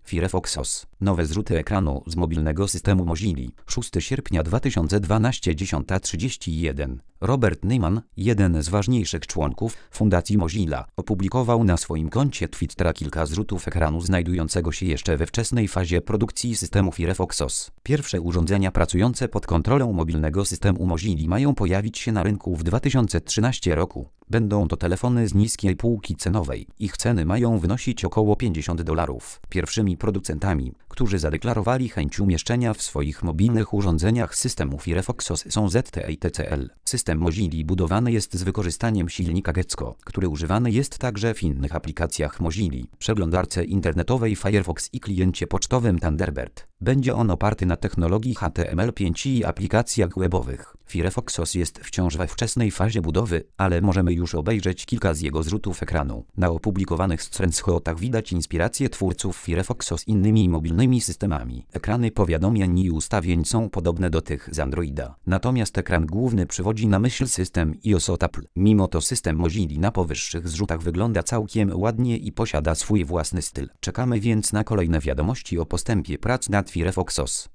Firefox OS. Nowe zrzuty ekranu z mobilnego systemu Mozilla. 6 sierpnia 2012, 10:31. Robert Neyman, jeden z ważniejszych członków Fundacji Mozilla, opublikował na swoim koncie Twittera kilka zrzutów ekranu znajdującego się jeszcze we wczesnej fazie produkcji systemu Firefox OS. Pierwsze urządzenia pracujące pod kontrolą mobilnego systemu Mozilla mają pojawić się na rynku w 2013 roku. Będą to telefony z niskiej półki cenowej. Ich ceny mają wynosić około $50. Pierwszymi producentami, którzy zadeklarowali chęć umieszczenia w swoich mobilnych urządzeniach systemu Firefox OS są ZTE i TCL. System Mozilla budowany jest z wykorzystaniem silnika Gecko, który używany jest także w innych aplikacjach Mozilla, przeglądarce internetowej Firefox i kliencie pocztowym Thunderbird. Będzie on oparty na technologii HTML5 i aplikacjach webowych. Firefox OS jest wciąż we wczesnej fazie budowy, ale możemy już obejrzeć kilka z jego zrzutów ekranu. Na opublikowanych screenshotach widać inspirację twórców Firefox OS innymi mobilnymi systemami. Ekrany powiadomień i ustawień są podobne do tych z Androida. Natomiast ekran główny przywodzi na myśl system iOS od Apple. Mimo to system Mozilla na powyższych zrzutach wygląda całkiem ładnie i posiada swój własny styl. Czekamy więc na kolejne wiadomości o postępie prac nad Firefox OS.